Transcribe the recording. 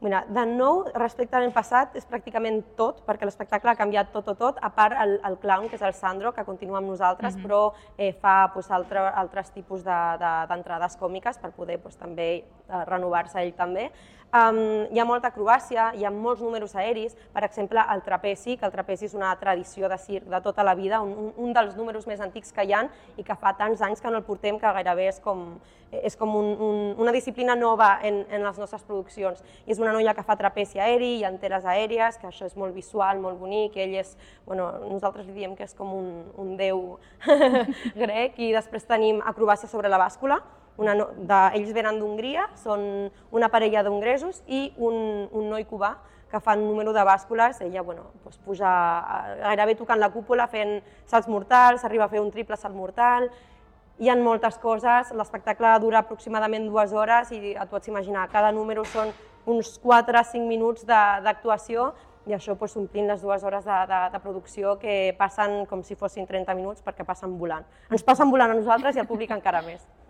Mira, de nou, respecte a l'any passat, és pràcticament tot, perquè l'espectacle ha canviat tot, a part el clown, que és el Sandro, que continua amb nosaltres, però fa altres tipus d'entrades còmiques per poder també renovar-se ell també. Hi ha molta acrobàcia, hi ha molts números aeris, per exemple, el trapezi, que el trapezi és una tradició de circ de tota la vida, un dels números més antics que hi ha i que fa tants anys que no el portem que gairebé és com una disciplina nova en les nostres produccions. I és una noia que fa trapezi aeri, hi ha enteres aèries, que això és molt visual, molt bonic, ell és, nosaltres li diem que és com un déu grec, i després tenim acrobàcia sobre la bàscula. Ells venen d'Hongria, són una parella d'hongresos i un noi cubà que fan un número de bàscules. Ella puja gairebé tocant la cúpula, fent salts mortals, arriba a fer un triple salt mortal. Hi ha moltes coses, l'espectacle dura aproximadament 2 hores i et pots imaginar, cada número són uns 4-5 minuts d'actuació i això omplint les 2 hores de producció que passen com si fossin 30 minuts perquè passen volant. Ens passen volant a nosaltres i al públic encara més.